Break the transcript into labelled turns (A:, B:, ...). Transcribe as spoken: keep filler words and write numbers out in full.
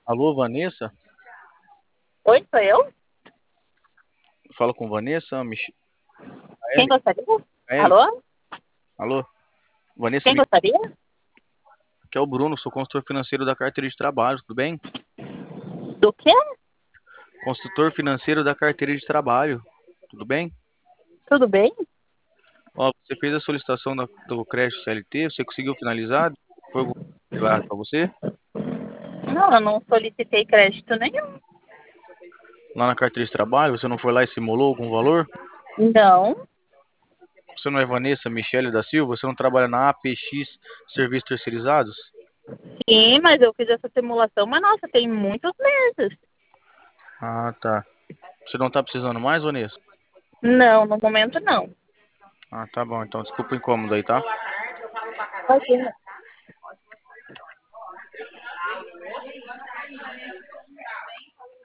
A: Alô, Vanessa?
B: Oi, sou eu?
A: Fala com Vanessa, Mich...
B: Quem
A: Kaeli?
B: gostaria?
A: Kaeli?
B: Alô?
A: Alô? Vanessa,
B: Quem
A: Mich...
B: gostaria?
A: aqui é o Bruno, sou consultor financeiro da carteira de trabalho, tudo bem?
B: Do quê?
A: Consultor financeiro da carteira de trabalho, tudo bem?
B: Tudo bem?
A: Ó, você fez a solicitação da- do crédito C L T, você conseguiu finalizar? Foi algum para você?
B: Não, eu não solicitei crédito nenhum.
A: Lá na carteira de trabalho, você não foi lá e simulou algum valor?
B: Não.
A: Você não é Vanessa Michele da Silva? Você não trabalha na A P X Serviços Terceirizados?
B: Sim, mas eu fiz essa simulação, mas nossa, tem muitos meses.
A: Ah, tá. Você não tá precisando mais, Vanessa?
B: Não, no momento não.
A: Ah, tá bom, então desculpa o incômodo aí, tá?
B: Imagina.